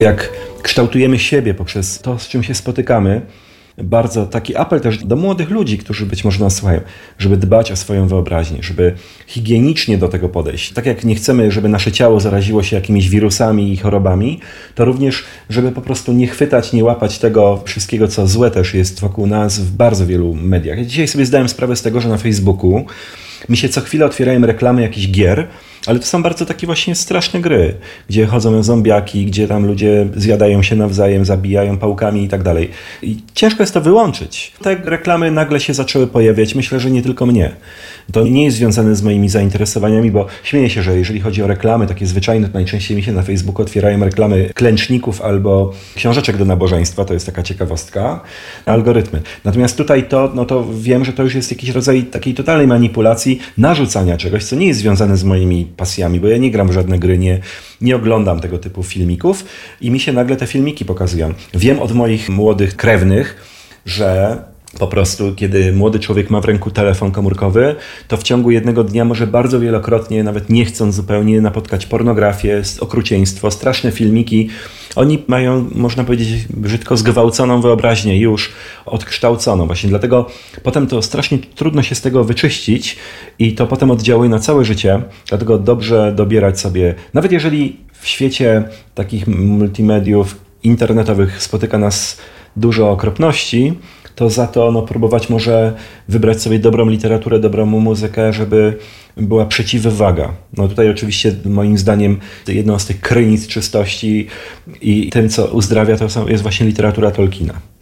Jak kształtujemy siebie poprzez to, z czym się spotykamy, bardzo taki apel też do młodych ludzi, którzy być może nas słuchają, żeby dbać o swoją wyobraźnię, żeby higienicznie do tego podejść. Tak jak nie chcemy, żeby nasze ciało zaraziło się jakimiś wirusami i chorobami, to również, żeby po prostu nie chwytać, nie łapać tego wszystkiego, co złe też jest wokół nas w bardzo wielu mediach. Ja dzisiaj sobie zdałem sprawę z tego, że na Facebooku mi się co chwilę otwierają reklamy jakichś gier, ale to są bardzo takie właśnie straszne gry, gdzie chodzą zombiaki, gdzie tam ludzie zjadają się nawzajem, zabijają pałkami i tak dalej. I ciężko jest to wyłączyć. Te reklamy nagle się zaczęły pojawiać, myślę, że nie tylko mnie. To nie jest związane z moimi zainteresowaniami, bo śmieję się, że jeżeli chodzi o reklamy takie zwyczajne, to najczęściej mi się na Facebooku otwierają reklamy klęczników albo książeczek do nabożeństwa, to jest taka ciekawostka, algorytmy. Natomiast tutaj to wiem, że to już jest jakiś rodzaj takiej totalnej manipulacji, narzucania czegoś, co nie jest związane z moimi pasjami, bo ja nie gram w żadne gry, nie oglądam tego typu filmików i mi się nagle te filmiki pokazują. Wiem od moich młodych krewnych, że po prostu, kiedy młody człowiek ma w ręku telefon komórkowy, to w ciągu jednego dnia może bardzo wielokrotnie, nawet nie chcąc zupełnie, napotkać pornografię, okrucieństwo, straszne filmiki. Oni mają, można powiedzieć, brzydko zgwałconą wyobraźnię, już odkształconą. Właśnie dlatego potem to strasznie trudno się z tego wyczyścić i to potem oddziałuje na całe życie. Dlatego dobrze dobierać sobie, nawet jeżeli w świecie takich multimediów internetowych spotyka nas dużo okropności, to za to próbować może wybrać sobie dobrą literaturę, dobrą muzykę, żeby była przeciwwaga. Tutaj oczywiście moim zdaniem jedną z tych krynic czystości i tym, co uzdrawia, to jest właśnie literatura Tolkiena.